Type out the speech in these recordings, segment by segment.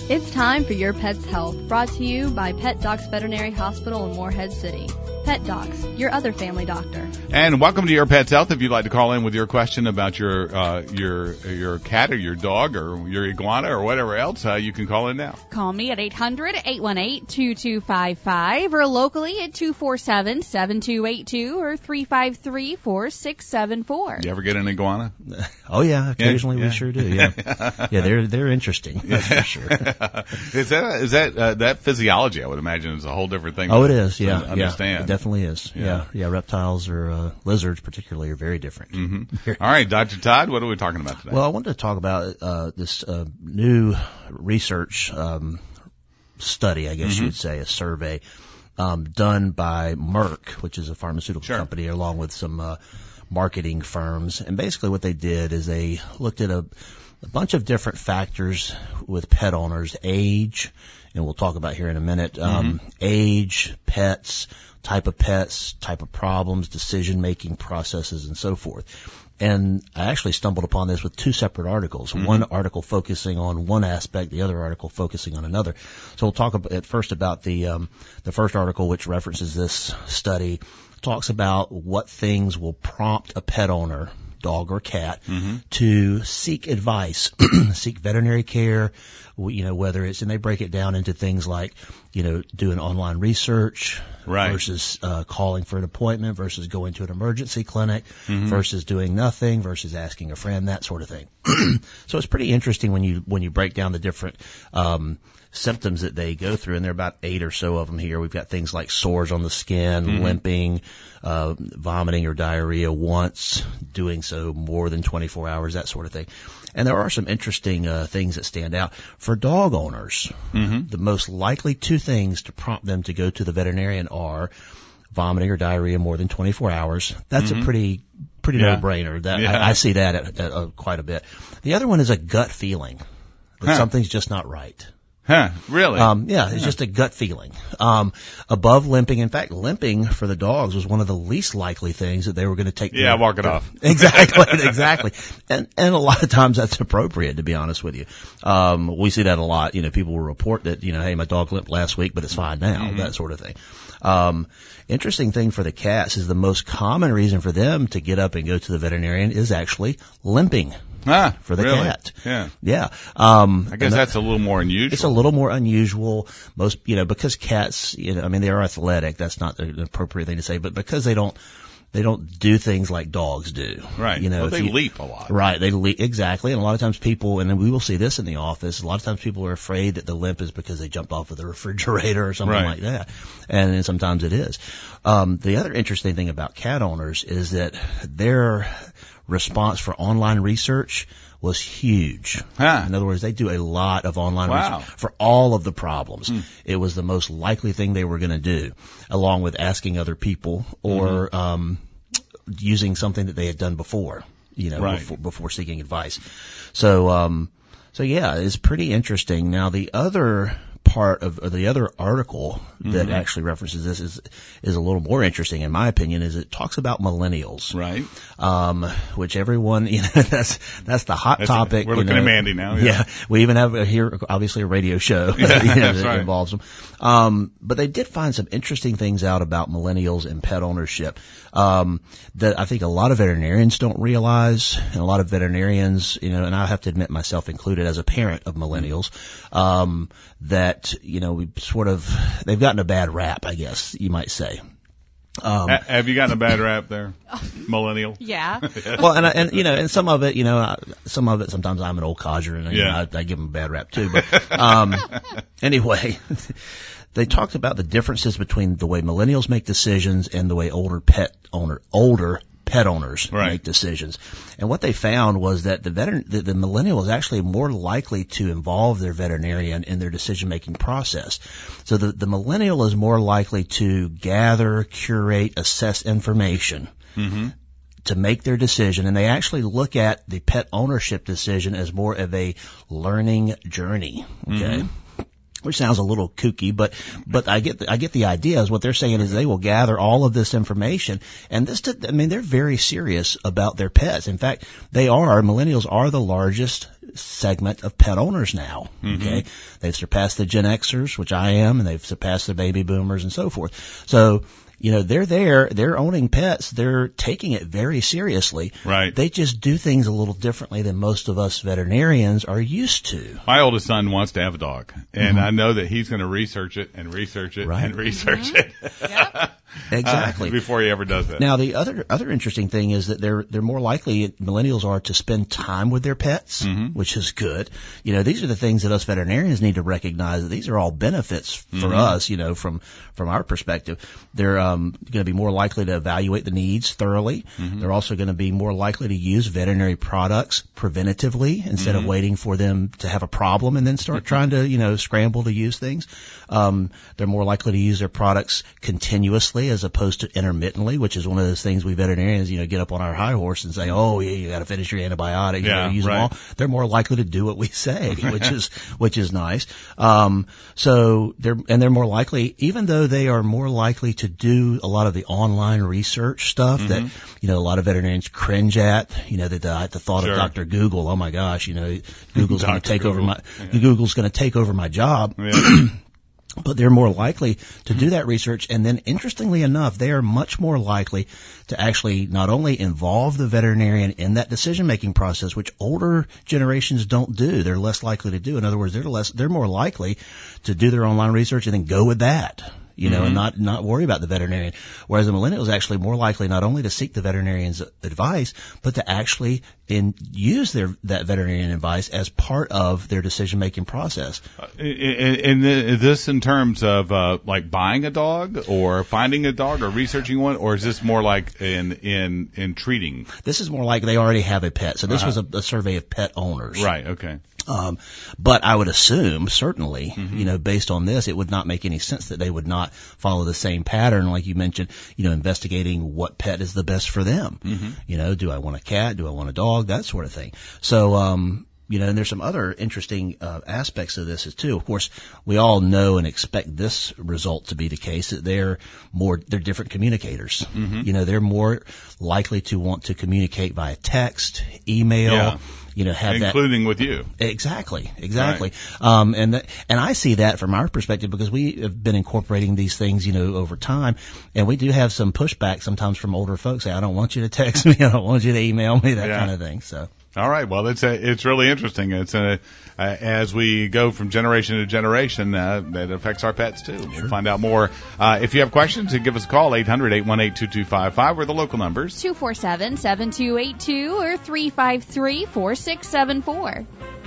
It's time for Your Pet's Health, brought to you by Pet Docs Veterinary Hospital in Morehead City. Pet Docs, your other family doctor. And welcome to Your Pet's Health. If you'd like to call in with your question about your cat or your dog or your iguana or whatever else, you can call in now. Call me at 800-818-2255 or locally at 247-7282 or 353-4674. You ever get an iguana? Oh yeah, occasionally we sure do. Yeah, yeah, they're interesting. That's for sure. Is that physiology? I would imagine is a whole different thing. Oh, it is. Yeah, understand. It definitely is. Yeah. Reptiles or lizards, particularly, are very different. Mm-hmm. All right, Dr. Todd, what are we talking about today? Well, I wanted to talk about this new research study, I guess you would say, a survey done by Merck, which is a pharmaceutical company, along with some marketing firms. And basically, what they did is they looked at a bunch of different factors with pet owners: age, and we'll talk about here in a minute, age, pets, type of problems, decision-making processes, and so forth. And I actually stumbled upon this with two separate articles, one article focusing on one aspect, the other article focusing on another. So we'll talk at first about the first article, which references this study, talks about what things will prompt a pet owner, dog or cat, to seek advice, seek veterinary care, whether it's, and they break it down into things like, doing online research versus calling for an appointment versus going to an emergency clinic versus doing nothing versus asking a friend, that sort of thing. So it's pretty interesting when you break down the different symptoms that they go through, and there are about 8 or so of them here. We've got things like sores on the skin, limping, vomiting or diarrhea once, doing so more than 24 hours, that sort of thing. And there are some interesting things that stand out. For dog owners, the most likely two things to prompt them to go to the veterinarian are vomiting or diarrhea more than 24 hours. That's a pretty no-brainer. I see that at quite a bit. The other one is a gut feeling that something's just not right. Huh, really? It's just a gut feeling. Above limping. In fact, limping for the dogs was one of the least likely things that they were going to take. Yeah, walk it off. Exactly. And a lot of times that's appropriate, to be honest with you. We see that a lot. People will report that, hey, my dog limped last week, but it's fine now, that sort of thing. Interesting thing for the cats is the most common reason for them to get up and go to the veterinarian is actually limping. For the cat. Yeah. I guess that's a little more unusual. It's a little more unusual. Most, because cats, they are athletic. That's not the appropriate thing to say, but because they don't do things like dogs do. Right. They leap a lot. Right. They leap. Exactly. And a lot of times people, and we will see this in the office, a lot of times people are afraid that the limp is because they jumped off of the refrigerator or something like that. And then sometimes it is. The other interesting thing about cat owners is that their response for online research was huge. In other words, they do a lot of online research for all of the problems. It was the most likely thing they were going to do, along with asking other people or using something that they had done before, before seeking advice. So it's pretty interesting. Now, the other part of the other article that actually references this is a little more interesting, in my opinion, is it talks about millennials. Right. Which everyone, that's the hot topic. We're looking at Mandy now. Yeah. We even have here, obviously, a radio show that involves them. But they did find some interesting things out about millennials and pet ownership, that I think a lot of veterinarians don't realize, and a lot of veterinarians, and I have to admit myself included as a parent of millennials, that, they've gotten a bad rap, I guess you might say. Have you gotten a bad rap there, millennial? Yeah. Well, and some of it, sometimes I'm an old codger and I give them a bad rap too. But, anyway, they talked about the differences between the way millennials make decisions and the way older pet owners make decisions. And what they found was that the millennial is actually more likely to involve their veterinarian in their decision-making process. So the millennial is more likely to gather, curate, assess information to make their decision, and they actually look at the pet ownership decision as more of a learning journey. Okay. which sounds a little kooky, but I get the idea. Is what they're saying is they will gather all of this information, and they're very serious about their pets. In fact, millennials are the largest segment of pet owners now. Okay. They've surpassed the Gen Xers, which I am, and they've surpassed the baby boomers and so forth. So, they're owning pets. They're taking it very seriously. Right. They just do things a little differently than most of us veterinarians are used to. My oldest son wants to have a dog, and I know that he's going to research it and research it and research it. Yep. Exactly. Before he ever does that. Now, the other interesting thing is that they're more likely, millennials are, to spend time with their pets, which is good. These are the things that us veterinarians need to recognize, that these are all benefits for us, from our perspective. They're going to be more likely to evaluate the needs thoroughly. They're also going to be more likely to use veterinary products preventatively instead of waiting for them to have a problem and then start trying to, scramble to use things. They're more likely to use their products continuously as opposed to intermittently, which is one of those things we veterinarians, get up on our high horse and say, oh yeah, you got to finish your antibiotics, use them all. They're more likely to do what we say, which is nice. So they're more likely, even though they are more likely to do a lot of the online research stuff that, a lot of veterinarians cringe at, the thought of Dr. Google. Oh my gosh, Google's going to take over Google's going to take over my job. Yeah. But they're more likely to do that research, and then interestingly enough, they are much more likely to actually not only involve the veterinarian in that decision-making process, which older generations don't do. They're less likely to do. In other words, they're more likely to do their online research and then go with that. And not worry about the veterinarian. Whereas the millennials actually more likely not only to seek the veterinarian's advice, but to actually use that veterinarian advice as part of their decision-making process. And this in terms of like buying a dog or finding a dog or researching one, or is this more like in treating? This is more like they already have a pet. So this was a survey of pet owners. Right. Okay. But I would assume, certainly, based on this, it would not make any sense that they would not follow the same pattern, like you mentioned, investigating what pet is the best for them. Do I want a cat? Do I want a dog? That sort of thing. So, and there's some other interesting aspects of this too. Of course, we all know and expect this result to be the case, that they're different communicators. They're more likely to want to communicate via text, email, have including with you. Exactly. Right. And I see that from our perspective because we have been incorporating these things, over time, and we do have some pushback sometimes from older folks. Say, I don't want you to text me, I don't want you to email me, that kind of thing. So. All right. Well, it's really interesting. As we go from generation to generation, that affects our pets too. Sure. We'll find out more. If you have questions, give us a call, 800-818-2255, or the local numbers. 247-7282 or 353-4674.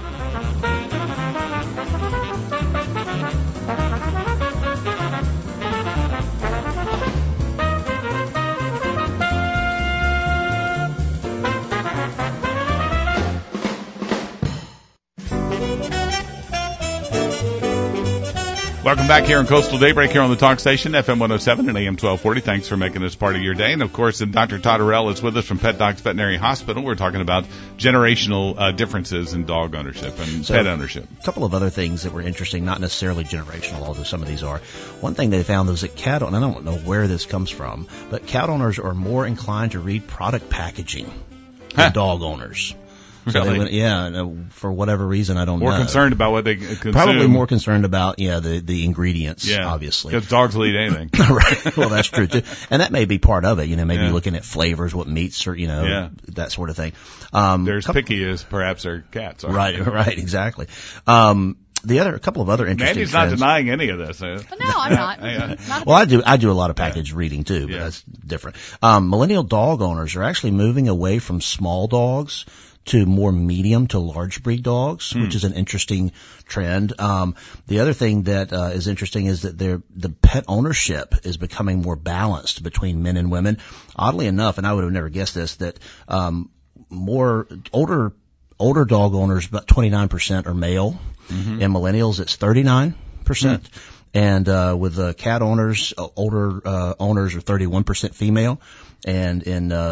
Welcome back here on Coastal Daybreak here on the Talk Station, FM 107 and AM 1240. Thanks for making this part of your day. And, of course, Dr. Todd Arell is with us from Pet Docs Veterinary Hospital. We're talking about generational differences in dog ownership and pet ownership. A couple of other things that were interesting, not necessarily generational, although some of these are. One thing they found was that cat owners, and I don't know where this comes from, but cat owners are more inclined to read product packaging than dog owners. So really? For whatever reason, I don't know. More concerned about what they consume. Probably more concerned about, the ingredients, obviously. Because dogs will eat anything. Right. Well, that's true, too. And that may be part of it, maybe looking at flavors, what meats or, that sort of thing. They're as picky as perhaps their cats are. Right, exactly. A couple of other interesting Mandy's trends. not denying any of this. No, I'm not. Well, I do a lot of package reading too, but that's different. Millennial dog owners are actually moving away from small dogs to more medium to large breed dogs, which is an interesting trend. The other thing that is interesting is that the pet ownership is becoming more balanced between men and women. Oddly enough, and I would have never guessed this, that more older dog owners, about 29% are male. In millennials, it's 39%. And with cat owners, older owners are 31% female. And in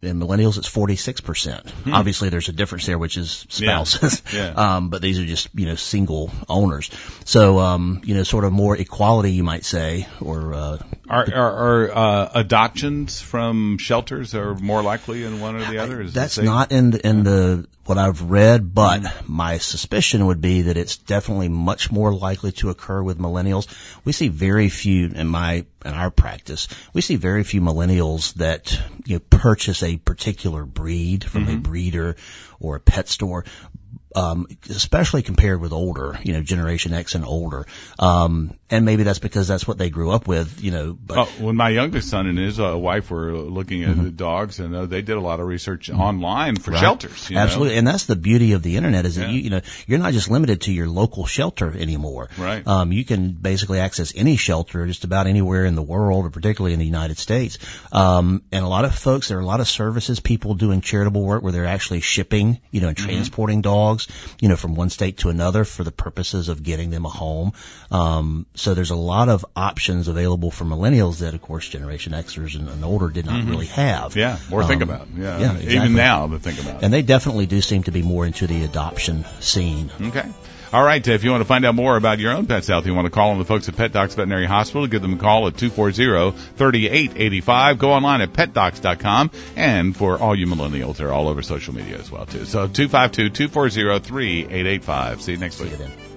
in millennials, it's 46%. Obviously, there's a difference there, which is spouses. Yeah. But these are just, single owners. So, sort of more equality, you might say, or, Are adoptions from shelters are more likely in one or the other? That's not in the what I've read, but my suspicion would be that it's definitely much more likely to occur with millennials. We see very few in our practice. We see very few millennials that purchase a particular breed from a breeder or a pet store. Especially compared with older, Generation X and older. And maybe that's because that's what they grew up with, but. When my youngest son and his wife were looking at the dogs, and they did a lot of research online for shelters. Absolutely. And that's the beauty of the internet is that you're not just limited to your local shelter anymore. Right. You can basically access any shelter just about anywhere in the world, or particularly in the United States. And a lot of folks, there are a lot of services, people doing charitable work where they're actually shipping, and transporting dogs, from one state to another for the purposes of getting them a home. So there's a lot of options available for millennials that, of course, Generation Xers and older did not really have. Yeah, or think about. Yeah, exactly. Even now to think about. And they definitely do seem to be more into the adoption scene. Okay. All right, if you want to find out more about your own pet's health, you want to call on the folks at Pet Docs Veterinary Hospital. Give them a call at 240-3885. Go online at petdocs.com. And for all you millennials, they're all over social media as well, too. So 252-240-3885. See you next week. See you then.